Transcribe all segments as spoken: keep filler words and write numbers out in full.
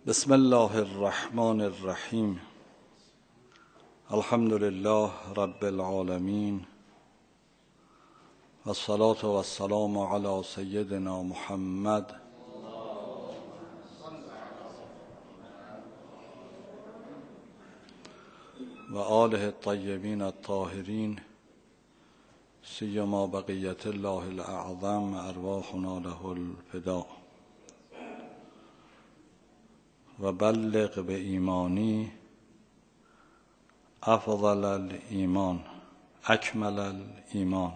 بسم الله الرحمن الرحیم. الحمد لله رب العالمین و الصلاة و السلام علی سیدنا محمد و آله الطیبین الطاهرین سیما بقیت الله الاعظم ارواحنا له الفداء و بلغ به ایمانی افضل الایمان اکمل الایمان.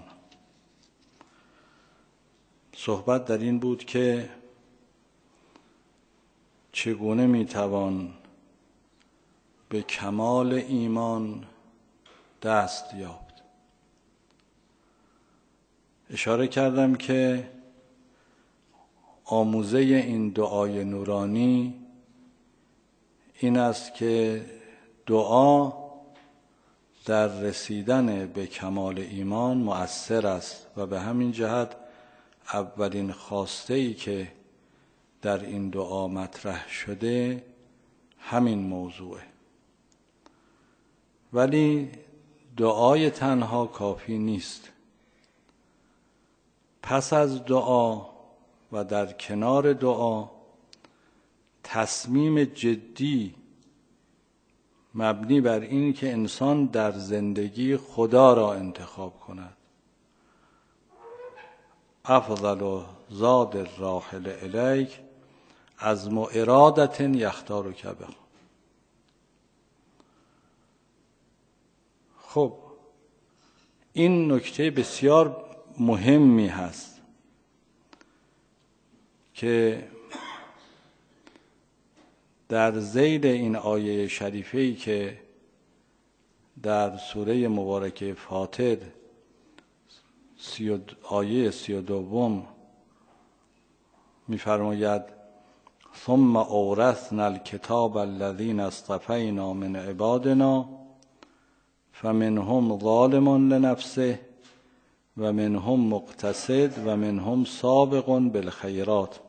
صحبت در این بود که چگونه میتوان به کمال ایمان دست یافت. اشاره کردم که آموزه این دعای نورانی این است که دعا در رسیدن به کمال ایمان مؤثر است و به همین جهت اولین خواسته‌ای که در این دعا مطرح شده همین موضوعه. ولی دعای تنها کافی نیست. پس از دعا و در کنار دعا تصمیم جدی مبنی بر این که انسان در زندگی خدا را انتخاب کند. افضل زاد الراحل الیک از ارادت یختار کبه. خب این نکته بسیار مهمی هست که در ذیل این آیه شریفه‌ای که در سوره مبارکه فاطر آیه سی و دوم می‌فرماید ثم اورثنا الکتاب الذین اصطفینا من عبادنا فمنهم ظالم لنفسه و منهم مقتصد و منهم سابق بالخیرات.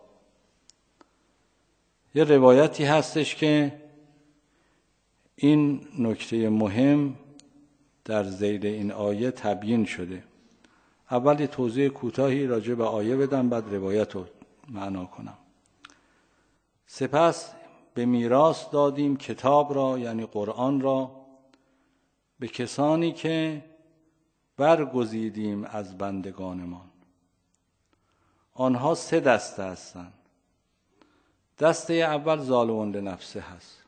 یه روایتی هستش که این نکته مهم در ذیل این آیه تبیین شده. اول توضیح کوتاهی راجع به آیه بدم، بعد روایت رو معنا کنم. سپس به میراث دادیم کتاب را، یعنی قرآن را، به کسانی که برگزیدیم از بندگانمان. آنها سه دسته هستند. دسته اول ظالمون لنفسه هست،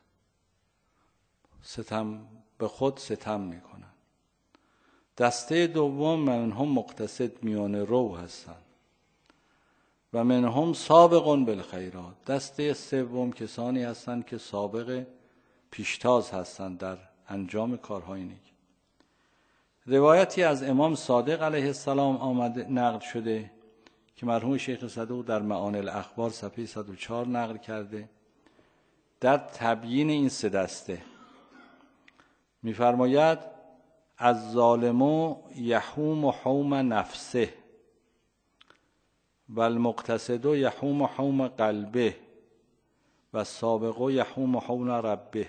ستم به خود ستم میکنن. دسته دوم منهم مقتصد میان رو هستن و منهم سابق بالخیرات. دسته سوم کسانی هستند که سابق پیشتاز هستند در انجام کارهای نیک. روایتی از امام صادق علیه السلام آمده نقل شده که مرحوم شیخ صدوق در معانی الاخبار صفحه صد و چهار نقل کرده. در تبیین این سه دسته می‌فرماید از ظالم یحوم حوم نفسه و المقتصد یحوم حوم قلبه و السابق یحوم حوم ربه.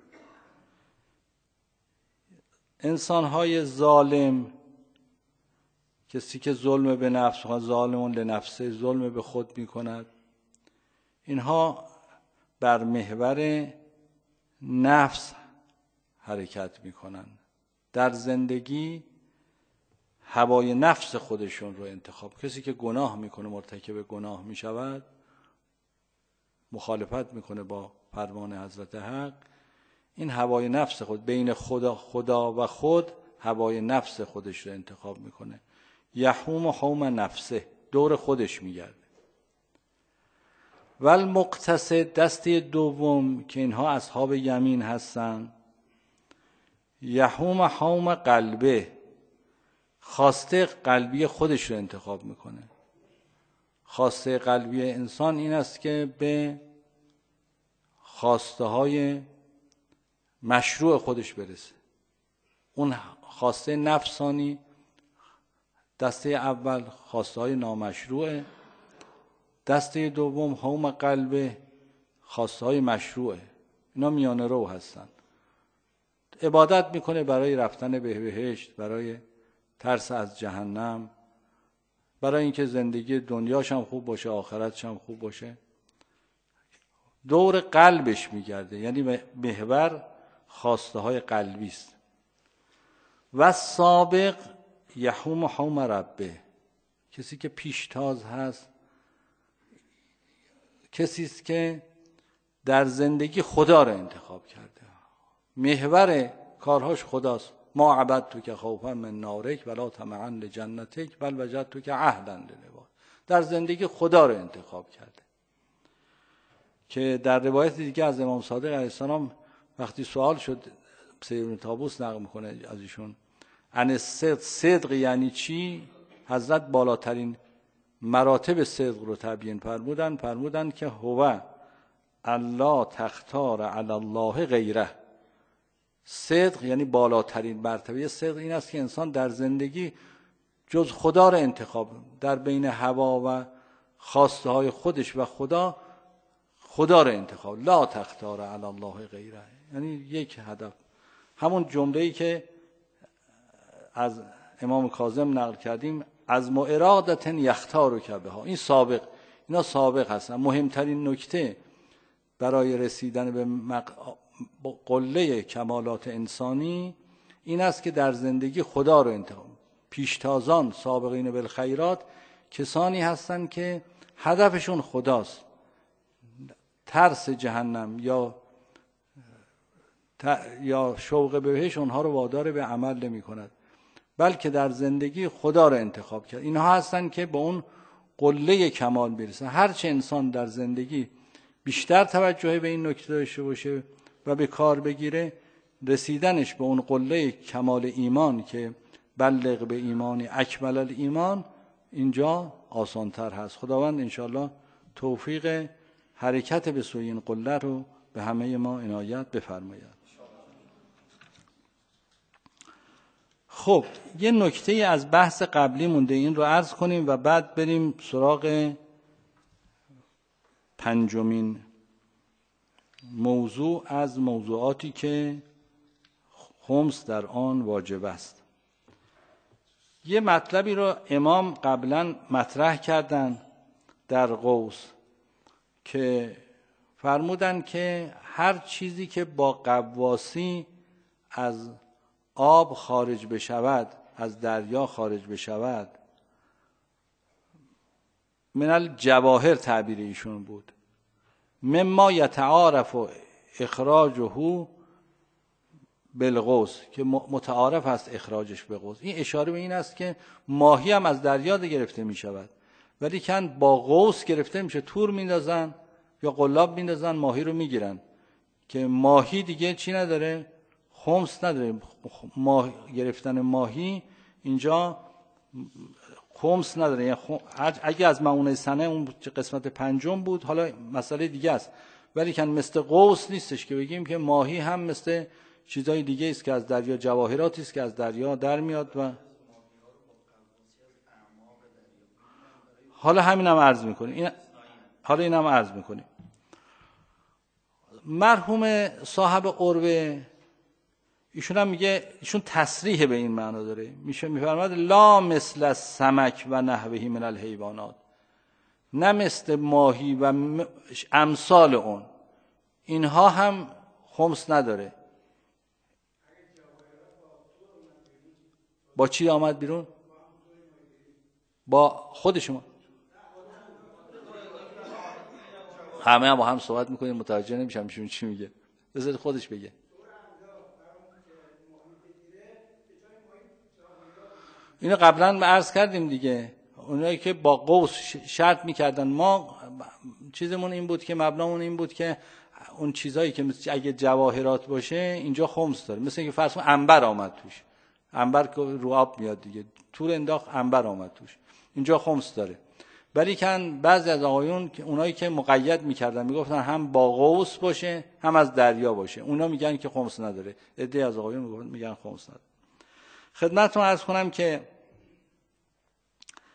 انسان‌های ظالم، کسی که ظلم به نفس و ظالمون لنفسه، ظلم به خود می کند، اینها بر محور نفس حرکت می کنند. در زندگی هوای نفس خودشون رو انتخاب. کسی که گناه میکنه، مرتکب گناه می شود، مخالفت میکنه با فرمان حضرت حق، این هوای نفس خود، بین خدا خدا و خود هوای نفس خودش رو انتخاب میکنه. یحوم حوم نفسه، دور خودش میگرده. و المقتصد، دسته دوم که اینها اصحاب یمین هستن، یحوم حوم قلبه، خواسته قلبی خودش رو انتخاب میکنه. خواسته قلبی انسان این است که به خواسته های مشروع خودش برسه. اون خواسته نفسانی، دسته اول خواسته های نامشروعه، دسته دوم حوم قلبه، خواسته های مشروعه، اینا میانه رو هستن. عبادت میکنه برای رفتن به بهشت، برای ترس از جهنم، برای اینکه زندگی دنیاش هم خوب باشه، آخرتش هم خوب باشه. دور قلبش میگرده، یعنی محور خواسته های قلبی است. و سابق یحوم حوم ربه، کسی که پیشتاز هست کسی است که در زندگی خدا رو انتخاب کرده، محور کارهاش خداست. ما عبدتک خوفا من نارک ولا طمعا لجنتک بل وجدتک عهدا للعباد. در زندگی خدا رو انتخاب کرده. که در روایت دیگه از امام صادق علیه السلام وقتی سوال شد، سید ابن طاووس نقل میکنه از ایشون، ان الصدق، صدق یعنی چی؟ حضرت بالاترین مراتب صدق رو تبیین فرمودن، فرمودن که هو الله تختار علی الله غیره. صدق یعنی بالاترین مرتبه صدق این است که انسان در زندگی جز خدا رو انتخاب، در بین هوا و خواسته های خودش و خدا خدا رو انتخاب. لا تختار علی الله غیره، یعنی یک هدف. همون جمله‌ای که از امام کاظم نقل کردیم، از معرادت یختار که بها، این سابق، اینا سابق هستن. مهمترین نکته برای رسیدن به مق... قله کمالات انسانی این است که در زندگی خدا رو انتخاب. پیشتازان سابقین بالخیرات کسانی هستند که هدفشون خداست. ترس جهنم یا ت... یا شوق بهش اونها رو وادار به عمل نمی کند، بلکه در زندگی خدا رو انتخاب کرد. اینها هستن که به اون قله کمال برسن. هرچه انسان در زندگی بیشتر توجه به این نکته داشته باشه و به کار بگیره، رسیدنش به اون قله کمال ایمان که بلغ به ایمانی اکمل الایمان، اینجا آسانتر هست. خداوند انشاءالله توفیق حرکت به سوی این قله رو به همه ما عنایت بفرماید. خب یه نکته از بحث قبلی مونده، این رو عرض کنیم و بعد بریم سراغ پنجمین موضوع از موضوعاتی که خمس در آن واجب است. یه مطلبی رو امام قبلا مطرح کردن در غوث که فرمودن که هر چیزی که با غواصی از آب خارج بشود، از دریا خارج بشود، من الجواهر تعبیر ایشون بود، مما یتعارف اخراجه بالغوث، که متعارف است اخراجش به غوث. این اشاره به این است که ماهی هم از دریا گرفته می شود، ولی کن با غوث گرفته میشه، تور میندازن یا قلاب میندازن ماهی رو میگیرن، که ماهی دیگه چی نداره؟ خمس نداره. ماه گرفتن ماهی اینجا خمس نداره. یعنی اگه از معونه سنه اون قسمت پنجم بود حالا مسئله دیگه است، ولی کن مثل غوث نیستش که بگیم که ماهی هم مثل چیزای دیگه است که از دریا، جواهراتی است که از دریا در میاد. و حالا همینم عرض میکنیم این حالا اینم عرض میکنیم مرحوم صاحب قربه ایشون هم میگه، ایشون تصریح به این معنا داره، میشه میفرماد لا مثل السمک و نحوه من الحیوانات، نه مثل ماهی و امثال اون، اینها هم خمس نداره. با چی آمد بیرون؟ با خودشون. همه هم با هم صحبت میکنیم متوجه نمیشم میشون چی میگه، بذارید خودش بگه. اینو قبلا عرض کردیم دیگه، اونایی که با قوس شرط میکردن، ما چیزمون این بود که مبنامون این بود که اون چیزایی که اگه جواهرات باشه اینجا خمس داره، مثل اینکه فرض کن عنبر آمد توش، عنبر که رو آب میاد دیگه، تور انداخت عنبر آمد توش، اینجا خمس داره. ولی کن بعضی از آقایون که اونایی که مقید میکردن میگفتن هم با قوس باشه هم از دریا باشه، اونا میگن که خمس نداره. عده از آقایون میگن خمس نداره. خدمتتون عرض کنم که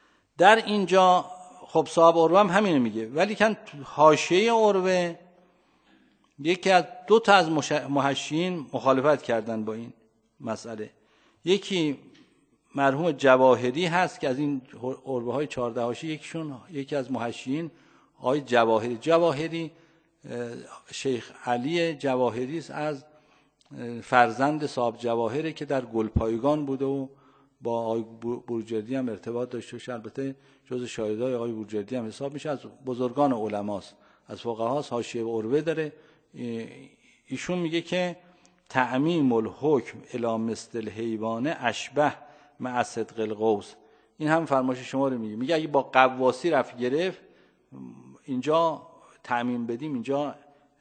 در اینجا خب صاحب عروه هم همینو میگه، ولی کن حاشیه عروه یکی از دو تا از محشیین مخالفت کردن با این مسئله. یکی مرحوم جواهری هست که از این عربه های چهارده حاشیه یکیشون، یکی از محشیین آقای جواهری. جواهری شیخ علی جواهری است، از فرزند صاحب جواهره که در گلپایگان بوده و با آقای بروجردی هم ارتباط داشته باشه. البته جز شاهدای آقای بروجردی هم حساب میشه، از بزرگان علماست، از فقهاست، حاشیه عربه داره. ایشون میگه که تعمیم الحکم الی مثل الحیوان اشبه مع صدق القوس. این هم فرمایش شما رو میگه. میگه اگه با قواسی رفت گرفت اینجا تعمیم بدیم، اینجا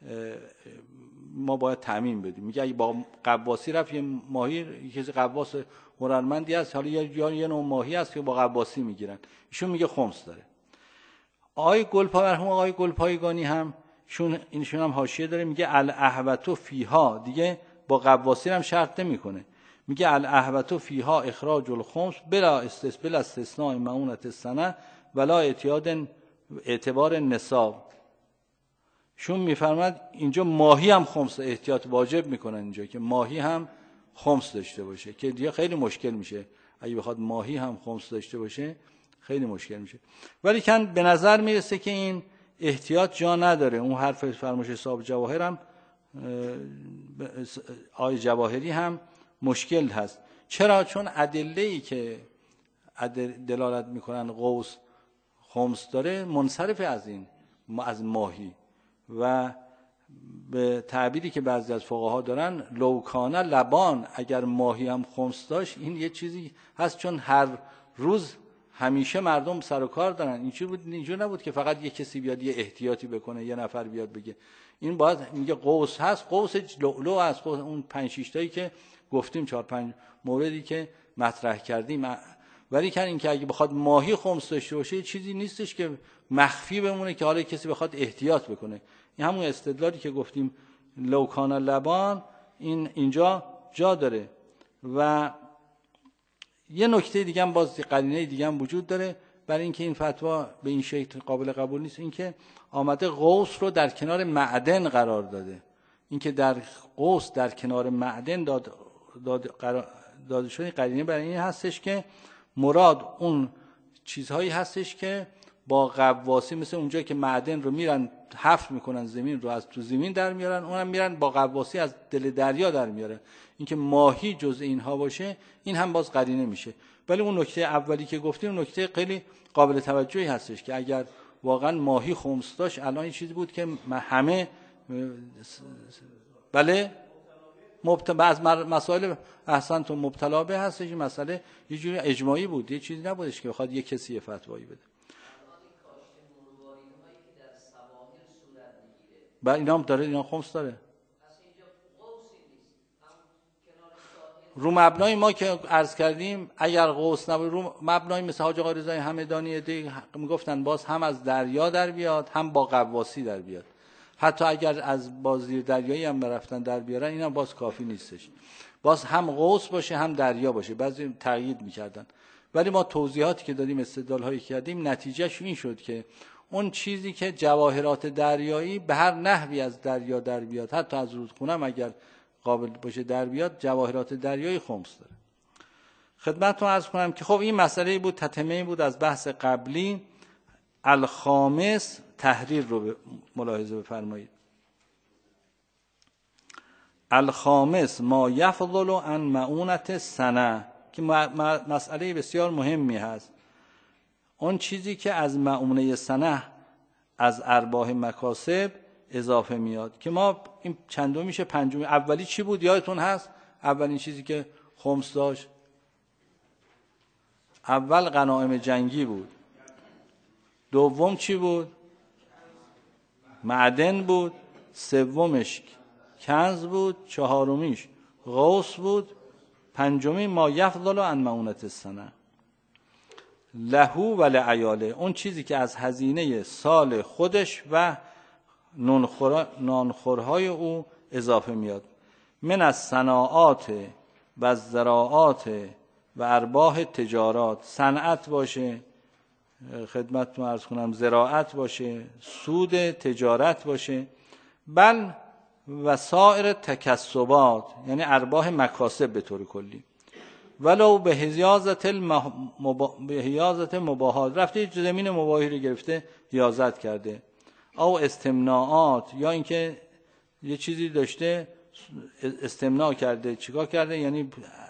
ما باید تعمیم بدیم. میگه اگه با قواسی رفت، یه ماهی یه کسی قواس هنرمندی هست، حالا یا یه نوع ماهی هست که با قواسی میگیرن، ایشون میگه خمس داره. آقای گلپای مرحوم آقای گلپایگانی هم شون اینشون هم حاشیه داره، میگه الاحوط فیها، دیگه با قواسی هم شرط نمیکنه، میگه الاحوط فیها اخراج الخمس بلا استثناء بلا استثناء معونة السنه ولا اعتیاد اعتبار نصاب. شون میفرماد اینجا ماهی هم خمس احتیاط واجب میکنن، اینجا که ماهی هم خمس داشته باشه، که دیگه خیلی مشکل میشه اگه بخواد ماهی هم خمس داشته باشه، خیلی مشکل میشه. ولی کن به نظر میرسه که این احتیاط جا نداره. اون حرف فرمایش صاحب جواهر هم آی جواهری هم مشکل هست. چرا؟ چون ادله‌ای که دلالت میکنن قوس خمس داره منصرف از این از ماهی، و به تعبیری که بعضی از فقها دارن لوکانه لبان، اگر ماهی هم خمس داشت این یه چیزی هست، چون هر روز همیشه مردم سر و کار دارن. اینجوری بود، اینجوری نبود که فقط یه کسی بیاد یه احتیاطی بکنه، یه نفر بیاد بگه. این باید میگه قوس هست، قوس لؤلؤ هست، اون پنج شش تایی که گفتیم، چهار پنج موردی که مطرح کردیم. ولی کن این که اگه بخواد ماهی خمس داشته باشه چیزی نیستش که مخفی بمونه که حالا کسی بخواد احتیاط بکنه. این همون استدلالی که گفتیم لوکان لبان، این اینجا جا داره. و یه نکته دیگه هم باز قرینه دیگه هم وجود داره برای اینکه این فتوا به این شکل قابل قبول نیست. اینکه آمده قوس رو در کنار معدن قرار داده. اینکه در قوس در کنار معدن داد داد قرار داده شده، قرینه برای این هستش که مراد اون چیزهایی هستش که با قواسی، مثل اونجایی که معدن رو میرن حفر میکنن، زمین رو از تو زمین در میارن، اونم میرن با قواسی از دل دریا در میارن. اینکه ماهی جز اینها باشه این هم باز قرینه میشه. ولی اون نکته اولی که گفتیم نکته خیلی قابل توجهی هستش که اگر واقعا ماهی خمس داشت الان این چیزی بود که همه بله مبتلا از مسائل احسن تو مبتلا به هستش. این مسئله یه جوری اجماعی بود، یه چیزی نبودش که بخواد یه کسی فتوایی بده. با اینا هم داره، اینا خمس داره. رو مبنای ما که عرض کردیم اگر قوس نبود، رو مبنای مثل حاج آقا رضای همدانی دیگه میگفتن باز هم از دریا در بیاد هم با قواسی در بیاد، حتی اگر از بازی دریایی هم برفتن در بیارن اینا باز کافی نیستش، باز هم قوس باشه هم دریا باشه. بعضی تقیید میکردن. ولی ما توضیحاتی که دادیم، استدلال هایی که کردیم، نتیجهش این شد که اون چیزی که جواهرات دریایی به هر نحوی از دریا در بیاد، حتی از رودخونه هم اگر قابل باشه در بیاد، جواهرات دریایی خمس داره. خدمتتون عرض کنم که خب این مسئله بود، تتمه بود از بحث قبلی. الخامس، تحریر رو ملاحظه بفرمایید. الخامس ما یفضل عن معونة سنه، که مسئله بسیار مهمی هست. اون چیزی که از معونه سنه، از ارباح مکاسب اضافه میاد، که ما این چندم میشه پنجم. اولی چی بود یادتون هست؟ اولین چیزی که خمس داشت اول غنایم جنگی بود. دوم چی بود؟ معدن بود. سومش کنز بود. چهارمیش غوث بود. پنجمی ما یفضل عن معونة السنه لهو و لعیاله، اون چیزی که از هزینه سال خودش و نانخورهای او اضافه میاد. من از صناعات و زراعات و ارباح تجارات، صنعت باشه، خدمتتون عرض کنم زراعت باشه، سود تجارت باشه، بل و سایر تکسبات، یعنی ارباح مکاسب به طور کلی، ولو به حیازت المبا... به حیازت مباحات، رفته زمین مباحی رو گرفته حیازت کرده، او استمناعات، یا اینکه یه چیزی داشته استمناع کرده. چیکار کرده؟ یعنی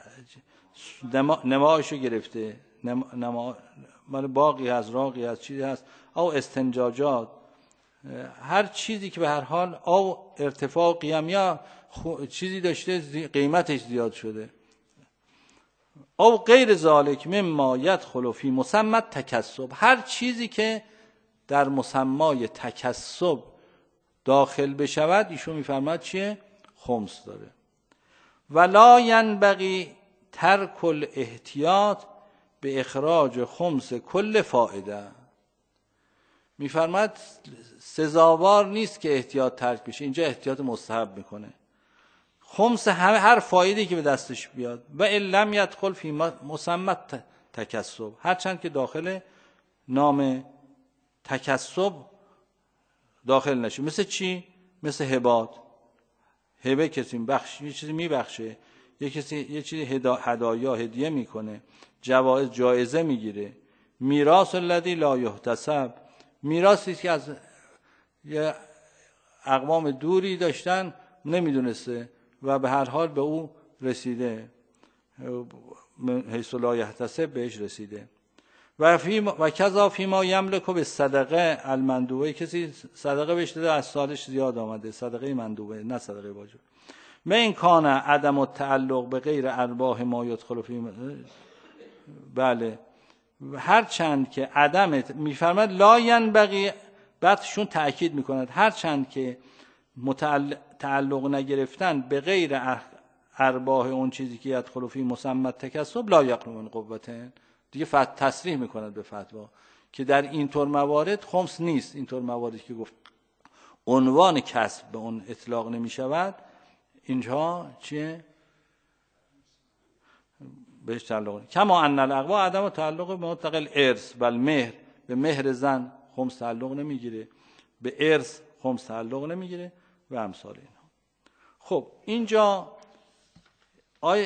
نمایشو گرفته، نما مال باقی هست، راقی هست، چیزی هست. او استنجاجات، هر چیزی که به هر حال او ارتفاع قیم یا چیزی داشته قیمتش زیاد شده. او غیر ذالک مما یدخل فی مسمى تکسب، هر چیزی که در مسمای تکسب داخل بشود ایشون میفرماد چیه؟ خمس داره. ولا ینبغی ترک الاحتیاط به اخراج خمس کل فائده، میفرماد سزاوار نیست که احتیاط ترک بشه، اینجا احتیاط مستحب میکنه. خمس همه هر فایده‌ای که به دستش بیاد، و ان لم يدخل فی مسمى تکسب، هرچند که داخل نام تکسب داخل نشه. مثل چی؟ مثل هبات. هبه کسی بخش یه چیزی میبخشه، یه کسی یه چیزی هدا... هدایا هدیه میکنه، جوایز جایزه میگیره. میراث الذی لا یحتسب، میراثی که از یه اقوام دوری داشتن نمیدونسته و به هر حال به او رسیده، حیث لا یحتسب بهش رسیده. و فی و کذا فی ما یملک به صدقه المندوبه، کسی صدقه بهش داده از سالش زیاد آمده، صدقه مندوبه نه صدقه واجب. من این کان عدم التعلق به غیر ارباح ما یدخل فی، بله، هر چند که عدم میفرماد لا ینبغی، بعدشون تأکید میکند هر چند که تعلق نگرفتن به غیر ارباح اون چیزی که یدخل فی مسمى تکسب لا یقنون من قوته، دیگه فت تصریح میکند به فتوا که در اینطور موارد خمس نیست. اینطور مواردی که گفت عنوان کسب به اون اطلاق نمیشود، اینجا چیه؟ بهش تعلق. کما ان الاقوا عدم تعلق به مطلق الارث و المهر، به مهر زن خمس تعلق نمیگیره، به ارث خمس تعلق نمیگیره و امثال اینا. خب اینجا آیه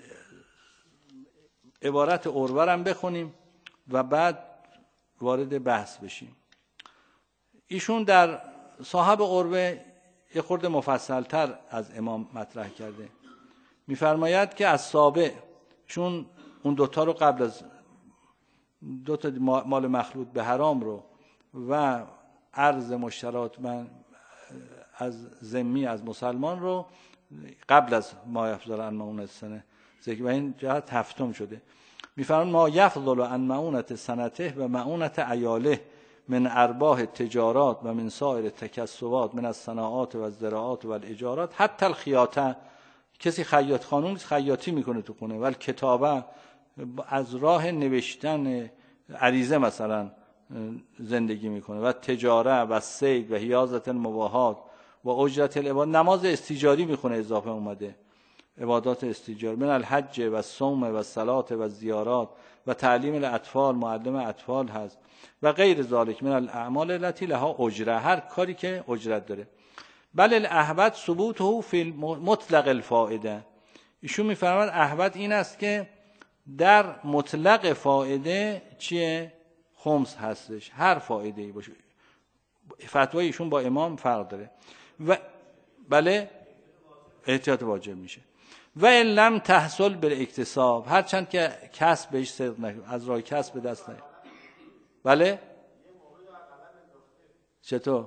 عبارت عروه هم بخونیم و بعد وارد بحث بشیم. ایشون در صاحب عروه یه خورده مفصلتر از امام مطرح کرده. میفرماید که از سابع، چون اون دوتا رو قبل از دوتا مال مخلوط به حرام رو و عرض مشترات من از ذمی از مسلمان رو قبل از ما یفضل عن معونت سنه ذکر و این جهت هفتم شده. میفرمان ما یفضل عن معونت سنته و معونت عیاله من ارباح تجارات و من سایر تکسبات من از صناعات و زراعات و الاجارات حتی الخیاطه، کسی خیاط خانوم خیاطی میکنه تو خونه، ولی کتابه از راه نوشتن عریضه مثلا زندگی میکنه، و تجاره و صید و حیازت المباحات و اجرت العباد، نماز استیجاری میخونه اضافه اومده، عبادات استیجار، من الحج و الصوم و الصلاه و الزیارات و تعلیم الاطفال، معلم اطفال هست و غیر ذالک من الاعمال التي لها اجره، هر کاری که اجرت داره. بل الاحبط ثبوته فی مطلق الفائده، ایشون میفرماد احبط این است که در مطلق فائده چیه؟ خمس هستش، هر فائده ای باشه. فتوای ایشون با امام فرق داره و بله احتیاط واجب میشه. و ان لم تحصل بالاکتساب، هرچند که کسب بهش صدق نکنه، از راه کسب به دست نیاد. بله چطور؟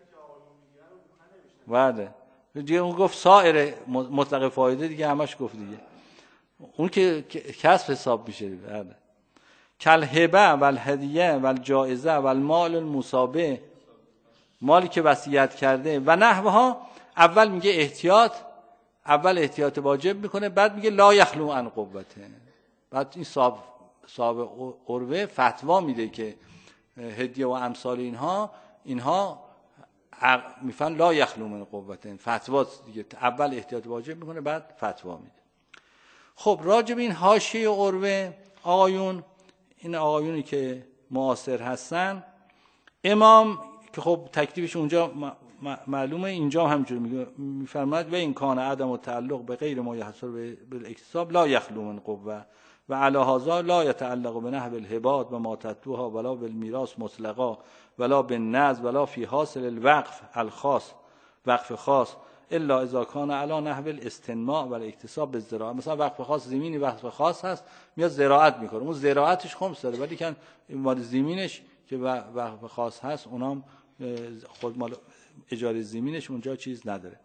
بله دیگه اون گفت سایر مطلق فایده دیگه همش گفت دیگه، اون که کسب حساب میشه. بله کل هبه و الهدیه و الجائزه و المال المصابه، مالی که وصیت کرده و نحوها. اول میگه احتیاط، اول احتیاط واجب میکنه، بعد میگه لا یخلو عن قوته. بعد این صاحب صاحب عروه فتوا میده که هدیه و امثال اینها اینها میفن لا یخلو من قوته، فتوا دیگه، اول احتیاط واجب میکنه بعد فتوا میده. خب راجب این حاشیه عروه آقایون، این آقایونی که معاصر هستن، امام که خب تکلیفش اونجا معلومه اینجا همینجوری میگه، میفرماید و این کان عدم و تعلق به غیر ما یحصل بالاکتساب لا یخلو من قوه و علی هذا لا يتعلق بنحو الهبات و ما تتبعها ولا بالمیراث مطلقا ولا بالنذر ولا فی حاصل الوقف الخاص وقف خاص الا اذا کان علی نحو الاستنماء و الاکتساب بالزراعه. مثلا وقف خاص زمینی وقف خاص هست میاد زراعت میکنه، اون زراعتش خمس داره، ولی کن مال زمینش که وقف خاص هست اونام خود مال اجاره زمینش اونجا چیز نداره.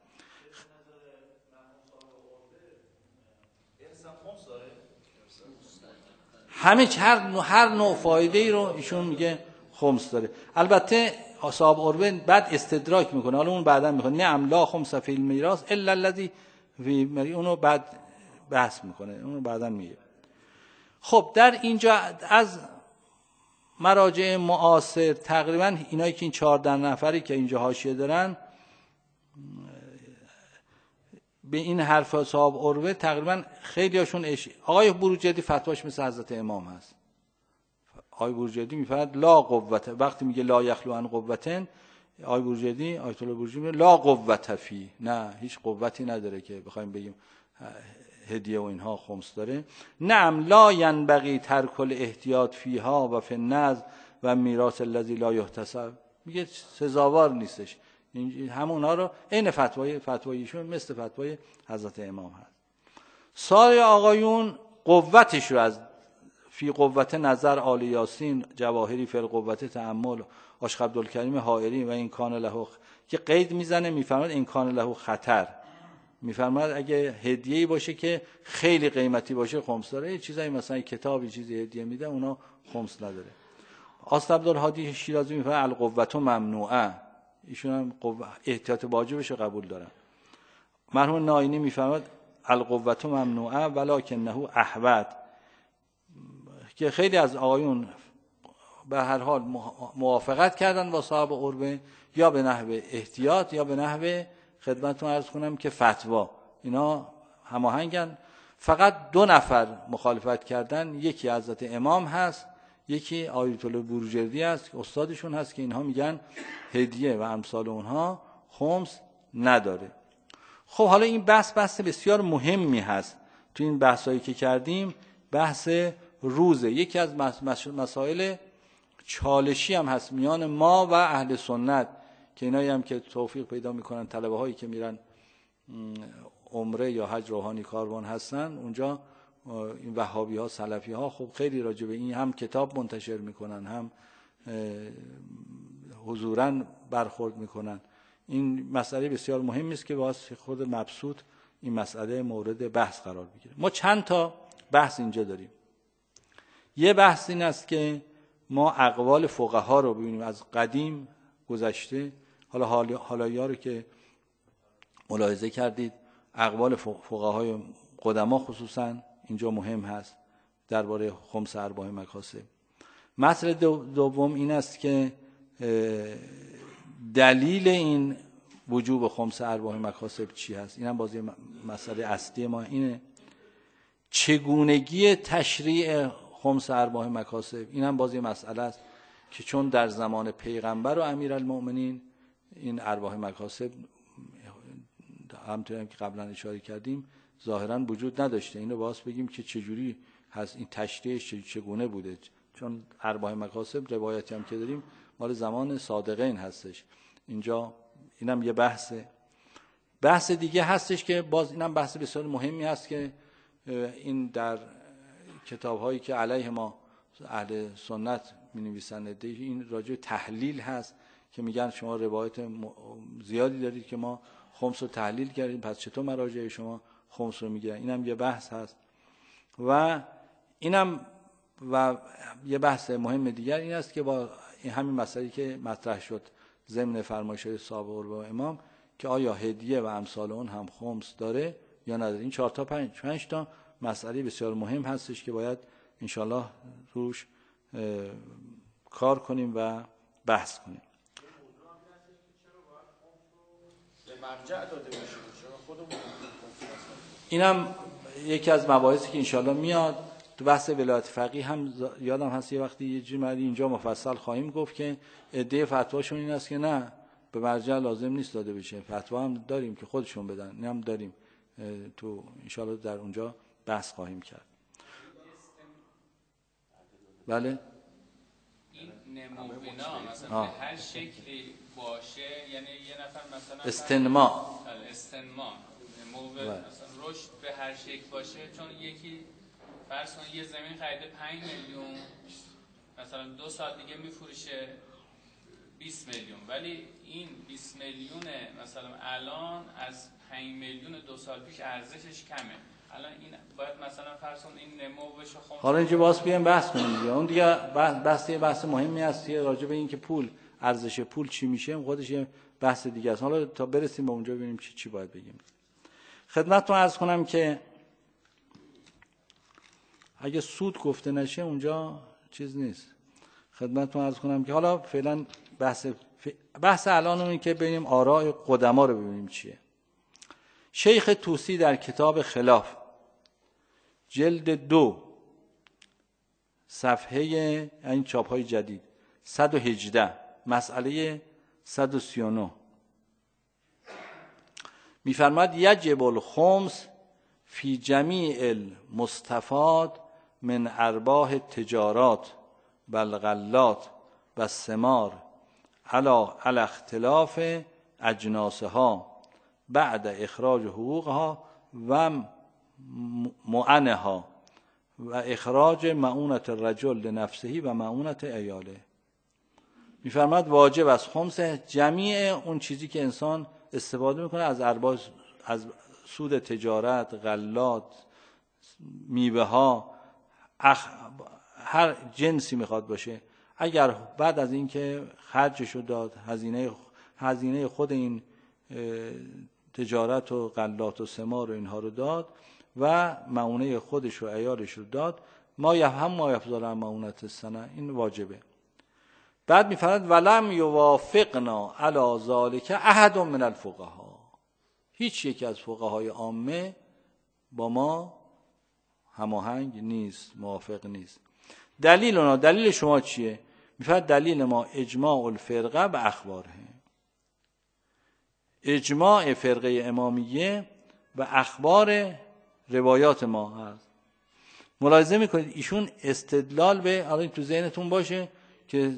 همه هر هر نوع فایده ای رو ایشون میگه خمس داره. البته صاحب عروه بعد استدراک میکنه، حالا اون بعدا میکنه نعم لا خمس فی المیراث الا الذی فی مری، اونو بعد بحث میکنه، اونو بعدا میگه. خب در اینجا از مراجع معاصر تقریبا اینایی که این چهارده نفری که اینجا حاشیه دارن به این حرف صاحب عروه تقریبا خیلی هاشون اش... آقای بروجردی فتواش مثل حضرت امام هست. آقای بروجردی میفرد لا قوت، وقتی میگه لا یخلو عن قوتن، آقای بروجردی آیت الله بروجردی میگه لا قوت فی، نه هیچ قوتی نداره که بخوایم بگیم هدیه و اینها خمس داره. نعم لا ینبغی ترک الاحتیاط فیها و فی النذر و میراث الذی لا یحتسب، میگه سزاوار نیستش. همونها رو عین فتوای فتوایشون مثل فتوای حضرت امام هست. سایر آقایون قوتش رو از فی قوت نظر آل یاسین جواهری فی القوت تأمل عاشق عبدالکریم حائری و این کان له که قید میزنه، میفرماید این کان له خطر، میفرماید اگه هدیه‌ای باشه که خیلی قیمتی باشه خمس داره. یه چیزایی مثلا کتابی چیزی هدیه میده اونا خمس نداره. آصف عبدالهادی شیرازی میفرماید القوت ممنوعه، ایشون هم احتیاط واجبش رو قبول دارن. مرحوم ناینی میفرماید القوت ممنوعه ولکنه احوط، که خیلی از آقایون به هر حال موافقت کردن با صاحب عروه، یا به نحو احتیاط یا به نحو خدمتتون عرض کنم که فتوا، اینا هماهنگن. فقط دو نفر مخالفت کردن، یکی حضرت امام هست، یکی آیت الله بروجردی هست که استادشون هست، که اینها میگن هدیه و امثال اونها خمس نداره. خب حالا این بحث بحث بسیار مهمی هست. تو این بحثایی که کردیم بحث روزه، یکی از مسائل چالشی هم هست میان ما و اهل سنت، که اینایی هم که توفیق پیدا میکنن، طلبه هایی که میرن عمره یا حج روحانی کاروان هستن اونجا، این وهابی ها سلفی ها خب خیلی راجع به این هم کتاب منتشر میکنن، هم حضوراً برخورد میکنن. این مسئله بسیار مهمی است که واسه خود مبسوط این مسئله مورد بحث قرار بگیره. ما چند تا بحث اینجا داریم. یه بحث این است که ما اقوال فقها رو ببینیم از قدیم گذشته، حالا حالایی‌ها رو که ملاحظه کردید، اقوال فقهای قدما خصوصا اینجا مهم هست درباره خمس ارباح مکاسب. مسئله دوم این است که دلیل این وجوب خمس ارباح مکاسب چی هست. این هم بازی مسئله اصلی ما اینه. چگونگی تشریع خمس ارباح مکاسب، این هم بازی مسئله است که چون در زمان پیغمبر و امیرالمؤمنین این ارباح مکاسب همونطوری هم که قبلا اشاره کردیم ظاهرا وجود نداشته. اینو باز بگیم که چجوری هست این تشریعش چگونه بوده، چون ارباح مکاسب روایتی هم که داریم مال زمان صادقین هستش. اینجا اینم یه بحثه. بحث دیگه هستش که باز اینم بحث بسیار مهمی هست که این در کتاب‌هایی که علیه ما اهل سنت می‌نویسن این راجع تحلیل هست که میگن شما روایت زیادی دارید که ما خمس رو تحلیل کردیم، پس چطور مراجع شما خمس رو میگیرن. اینم یه بحث هست. و اینم و یه بحث مهم دیگر این است که با این همین مسئله که مطرح شد ضمن فرمایش‌های صاحب عروه و امام که آیا هدیه و امثال اون هم خمس داره یا نداره. این چهار تا پنج پنج تا مسئله بسیار مهم هستش که باید انشالله روش کار کنیم و بحث کنیم. اینم یکی از مباحثی که انشالله میاد تو بحث ولایت فقیه هم یادم هست یه وقتی یه جمله اینجا مفصل خواهیم گفت که عده فتواشون این است که نه به مرجع لازم نیست داده بشه، فتوا هم داریم که خودشون بدن، این هم داریم تو انشاءالله در اونجا بحث خواهیم کرد. بله این نموینا مثلا به هر شکلی باشه، یعنی یه نفر مثلا استنما استنما نمو مثلا رشد به هر شکل باشه، چون یکی فرض کن یه زمین خریده پنج میلیون، مثلا دو سال دیگه میفروشه بیست میلیون، ولی این بیست میلیون مثلا الان از پنج میلیون دو سال پیش ارزشش کمه، الان این باید مثلا فرض کن این نمو بشه. خب حالا اینجا باز بیایم بحث کنیم دیگه، اون دیگه بحث بحث مهمی است راجع به این که پول، ارزش پول چی میشه، خودش یه بحث دیگه است. حالا تا برسیم به اونجا ببینیم چی چی باید بگیم. خدمتتون عرض کنم که اگه سود گفته نشه اونجا چیز نیست. خدمتتون عرض کنم که حالا فعلا بحث بحث الان اونه که ببینیم آراء قدما رو ببینیم چیه. شیخ طوسی در کتاب خلاف جلد دو صفحه این چاپ های جدید صد و هجده مسئله صد و سی و نه میفرماد یجب الخمس فی جمیع المستفاد من ارباح التجارات و الغلات و الثمار علی اختلاف اجناسها بعد اخراج حقوقها و معنها و اخراج معونت الرجل لنفسه و معونت عیاله. میفرماد واجب است خمس جمیع اون چیزی که انسان استفاده میکنه از ارباح، از سود تجارت، غلات، میوه ها، اخ... هر جنسی میخواد باشه، اگر بعد از اینکه خرجشو داد، هزینه هزینه خود این تجارت و غلات و ثمار و اینها رو داد و معونه خودش و عیالش رو داد، ما یفهم ما یفضل معونت السنه، این واجبه. بعد میفرماید ولم یوافقنا علی ذلک احد من الفقها، هیچ یک از فقهای عامه با ما هماهنگ نیست، موافق نیست. دلیل اونا، دلیل شما چیه؟ میفرماید دلیل ما اجماع الفرقه و اخباره، اجماع فرقه امامیه و اخبار روایات ما هست. ملاحظه میکنید ایشون استدلال به، الان تو ذهنتون باشه که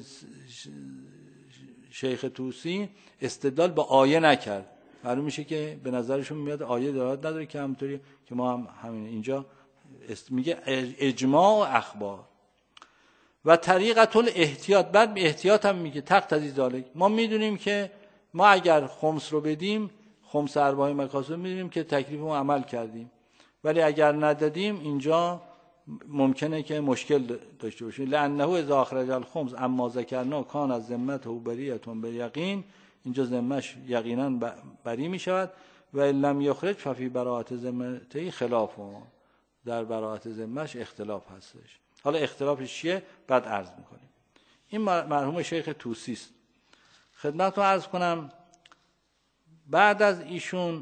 شیخ طوسی استدلال به آیه نکرد، معلوم میشه که به نظرشون میاد آیه دلالت نداره، که همونطوری که ما هم همین اینجا میگه اجماع و اخبار و طریقت الاحتیاط. بعد به احتیاط هم میگه تقتضی ذالک، ما میدونیم که ما اگر خمس رو بدیم، خمس ارباح مکاسب، میدونیم که تکلیفمون عمل کردیم، ولی اگر ندادیم اینجا ممکنه که مشکل داشته باشیم. لانه اذا اخرج الخمس اما ذکرنا کان از ذمته بریئتون بیقین، اینجا ذمش یقینا بری می شود و لم یخرج ففی براءت ذمته خلاف، در براءت ذمش اختلاف هستش. حالا اختلافش چیه بعد عرض میکنیم. این مرحوم شیخ طوسی است. خدمتتون عرض کنم بعد از ایشون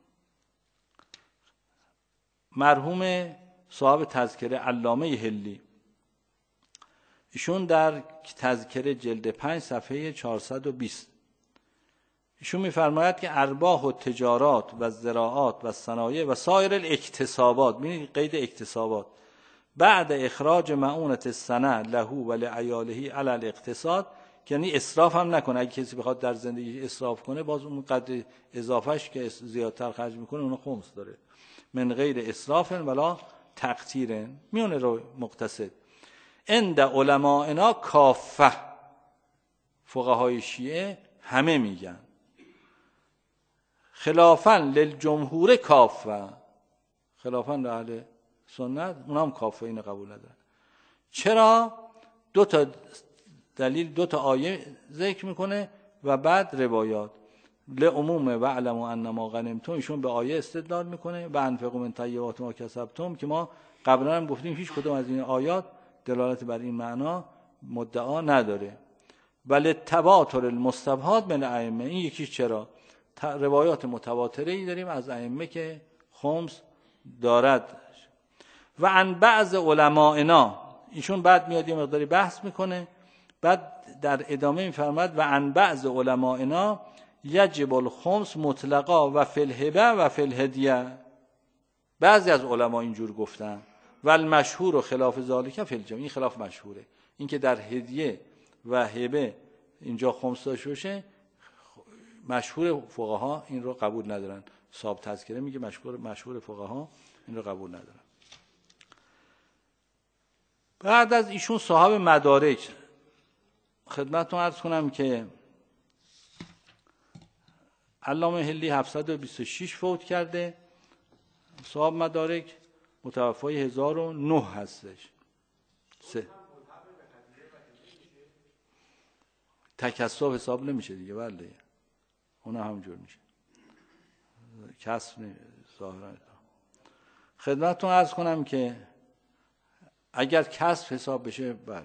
مرحوم صاحب تذکره علامه حلی، ایشون در تذکره جلد پنج صفحه چهارصد و بیست ایشون میفرماید که ارباح و تجارات و زراعات و صنایع و سایر الاکتسابات، ببینید قید اکتسابات، بعد اخراج معونت السنه له و لعیاله علی الاقتصاد، یعنی اسراف هم نکنه. اگه کسی بخواد در زندگی اسراف کنه، باز اون قدر اضافهش که زیادتر خرج میکنه اون خمس داره. من غیر اسراف ولا تقتیر، میونه رو مقتصد. عند علمائنا کافه، فقهای شیعه همه میگن. خلافا للجمهور کافه، خلافا اهل سنت اونها هم کافه، اینو قبول ندارن. چرا؟ دو تا دلیل، دو تا آیه ذکر میکنه و بعد روایات. لعموم و علموا انما غنمتم، ایشون به آیه استدلال میکنه و انفقوا من طیبات ما کسبتم، که ما قبلا هم گفتیم هیچ کدوم از این آیات دلالت بر این معنا مدعا نداره. ولی تواتر المستفاد من ائمه، این یکی چرا؟ روایات متواتره ای داریم از ائمه که خمس دارد. و عن بعض علمائنا، ایشون بعد میاد یه مقداری بحث میکنه، بعد در ادامه میفرماد و عن بعض علمائنا یجب الخمس مطلقا و فی الهبه و فی الهدیه. بعضی از علما اینجور گفتن و المشهور و خلاف ذالک فی الجمع. این خلاف مشهوره، این که در هدیه و هبه اینجا خمس داشته باشه. مشهور فقها این رو قبول ندارن. صاحب تذکره میگه مشهور مشهور فقها این رو قبول ندارن. بعد از ایشون صاحب مدارک خدمتتون عرض کنم که علامه هلی هفتصد و بیست و شش فوت کرده. صاحب مدارک متوفای هزار و نه هستش. سه تکسب حساب نمیشه دیگه. بله اون همجور میشه، کسب ظاهرا. خدمتتون عرض کنم که اگر کسب حساب بشه بله.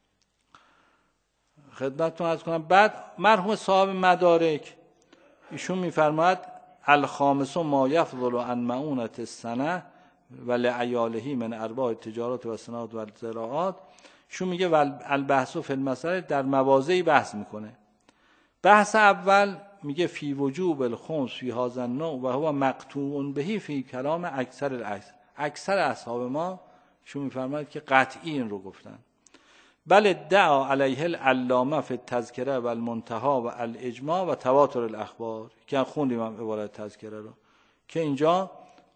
خدمتتون عرض کنم بعد مرحوم صاحب مدارک ایشون میفرماید الخامس ما یفضل عن معونة السنه و لعیاله من ارباح التجارات و صناعات و زراعات. ایشون میگه البحث فی المسأله، در مواضعی بحث میکنه. بحث اول میگه فی وجوب الخمس فی هذا النوع و هو مقطوع به فی کلام اکثر الاکثر. اکثر اصحاب ما ایشون میفرماید که قطعی این رو گفتن. بل ادعا علیه العلامه فی التذکره و المنتهى و الاجماع و تواتر الاخبار، که خوندیم هم عبارت تذکره رو که اینجا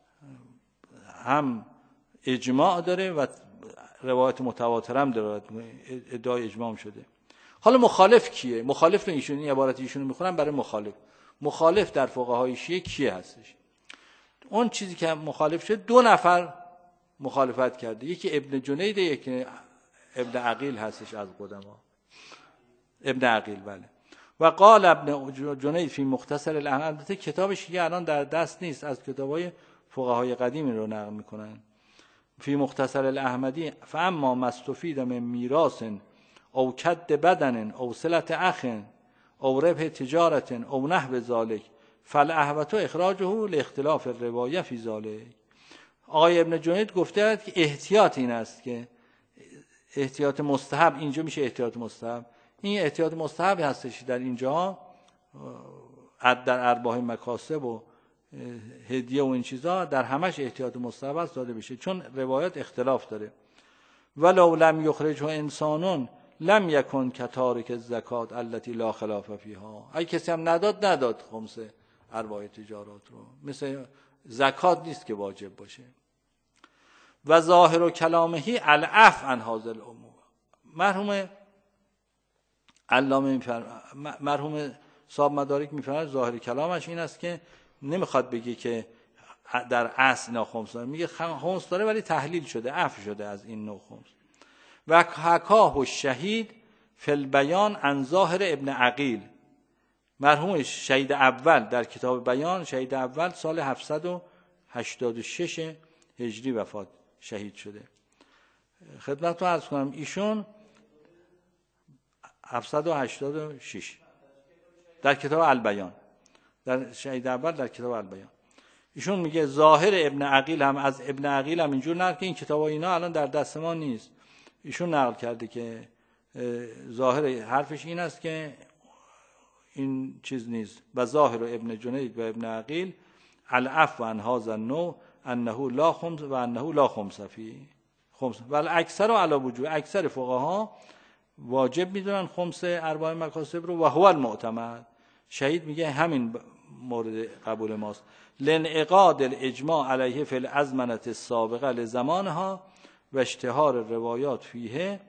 هم اجماع داره و روایت متواتر هم داره، ادعای اجماع شده. حالا مخالف کیه؟ مخالف رو ایشون، این عبارت ایشون رو میخونم برای مخالف. مخالف در فقهای شیعه کیه هستش؟ اون چیزی که مخالف شده دو نفر مخالفت کرده، یکی ابن جنید، یکی ابن عقیل هستش از قدما. ابن عقیل بله. و قال ابن جنید فی مختصر الاحمدی، کتابش که الان در دست نیست، از کتابای فقهای قدیمی رو نقل میکنن. فی مختصر الاحمدی فاما مستفید من میراث او کد بدن او صلت اخ او ربح تجارت او نحو ذالک فالاحوط اخراجه لاختلاف الروایه فی ذالک. آقای ابن جنید گفته که احتیاط این است که احتیاط مستحب، اینجا میشه احتیاط مستحب. این احتیاط مستحب هستش در اینجا در ارباح مکاسب و هدیه و این چیزا در همش احتیاط مستحب است داده بشه، چون روایت اختلاف داره. ولو لم یخرجه انسانون لم یکن کتارک الزکات التي لا خلاف فیها. اگه کسی هم نداد نداد خمس ارباح تجارات رو، مثل زکات نیست که واجب باشه. و ظاهر و کلامهی العفو عن هذا الامور. مرحوم علامه میفرماید، مرحوم صاحب مدارک میفرماید ظاهر کلامش این است که نمیخواد بگه که در اصل اینا خمس داره، میگه خمس داره ولی تحلیل شده، عفو شده از این نوع خمس. و حکاه الشهید فی البیان عن ظاهر ابن عقیل. مرحوم شهید اول در کتاب بیان، شهید اول سال هفتصد و هشتاد و شش هجری وفات شهید شده. خدمتتون عرض کنم ایشون هفتصد و هشتاد و شش در کتاب البیان، در شهید اول در کتاب البیان ایشون میگه ظاهر ابن عقیل هم از ابن عقیل هم اینجور نقل که این کتاب اینا الان در دست ما نیست. ایشون نقل کرده که ظاهر حرفش این است که این چیز نیست. و ظاهر ابن جنید و ابن عقیل العفو عن هذا النوع انه لا خمس و انه لا خمس فی خمس. ولی اکثر علی وجوب، اکثر فقها واجب میدونن خمس ارباح مکاسب رو و هو المعتمد. شهید میگه همین مورد قبول ماست. لانعقاد الاجماع علیه فی الازمنه السابقه لزمانها و اشتهار روایات فیه،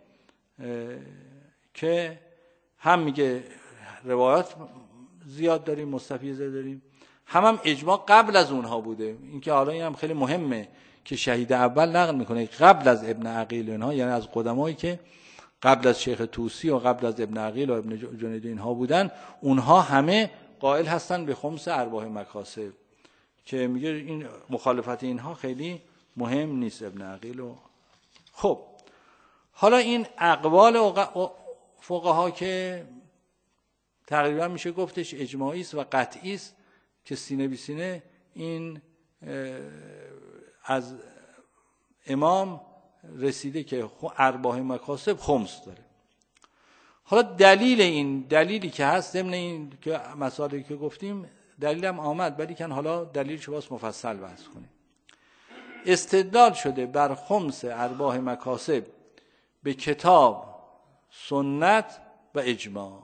که هم میگه روایات زیاد داریم، مستفیضه داریم، هم هم اجماع قبل از اونها بوده. اینکه حالا این هم خیلی مهمه که شهید اول نقل میکنه قبل از ابن عقیل اینها، یعنی از قدمایی که قبل از شیخ طوسی و قبل از ابن عقیل و ابن جنید اینها بودن، اونها همه قائل هستن به خمس ارباح مکاسب، که میگه این مخالفت اینها خیلی مهم نیست ابن عقیل. و خب حالا این اقوال فقها که تقریبا میشه گفتش اجماعی است و قطعی است که سینه بی سینه این از امام رسیده که ارباح مکاسب خمس داره. حالا دلیل این دلیلی که هست ضمن این که مسائلی که گفتیم دلیلم آمد، ولی کن حالا دلیلش باز مفصل بحث کنیم. استدلال شده بر خمس ارباح مکاسب به کتاب، سنت و اجماع.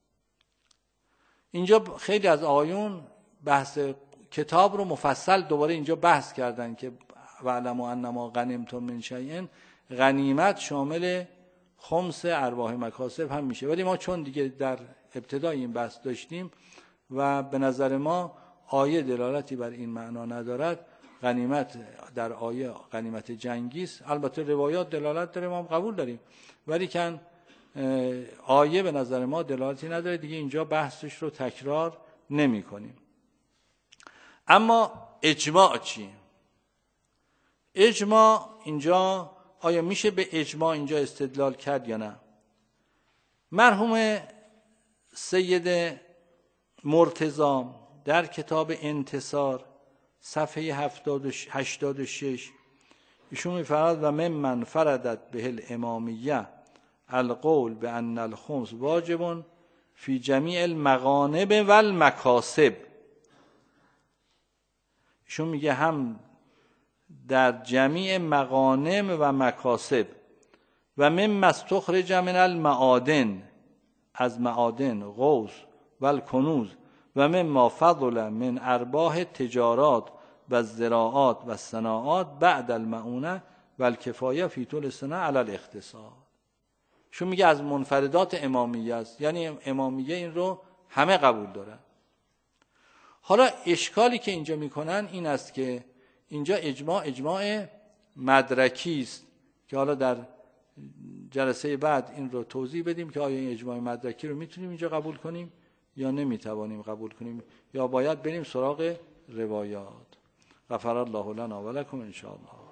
اینجا خیلی از آیون بحث کتاب رو مفصل دوباره اینجا بحث کردن که وَاعْلَمُوا أَنَّمَا غَنِمْتُم مِّن شَیْءٍ، غنیمت شامل خمس ارباح مکاسب هم میشه. ولی ما چون دیگه در ابتدای این بحث داشتیم و به نظر ما آیه دلالتی بر این معنا ندارد، غنیمت در آیه غنیمت جنگی است. البته روایات دلالت داره، ما هم قبول داریم، ولی کن آیه به نظر ما دلالتی نداره، دیگه اینجا بحثش رو تکرار نمی کنیم. اما اجماع چی؟ اجماع اینجا آیا میشه به اجماع اینجا استدلال کرد یا نه؟ مرحوم سید مرتضی در کتاب انتصار صفحه هشتاد و شش ایشون می‌فرماید و ممن فردت به الامامیه القول به ان الخمس واجب فی جمیع المغانم و المکاسب. ایشون میگه هم در جمیع مغانم و مکاسب و مما استخرج من المعادن، از معادن، غوث و الکنوز و مما فضل من ارباح تجارات و زراعات و صناعات بعد المعونه و الکفایه فی طول السنه علی الاقتصاد. شو میگه از منفردات امامیه است، یعنی امامیه این رو همه قبول دارن. حالا اشکالی که اینجا میکنن این است که اینجا اجماع اجماع مدرکی است که حالا در جلسه بعد این رو توضیح بدیم که آیا این اجماع مدرکی رو میتونیم اینجا قبول کنیم یا نمیتوانیم قبول کنیم، یا باید بریم سراغ روایات. غفر الله لنا و لکم ان شاء الله.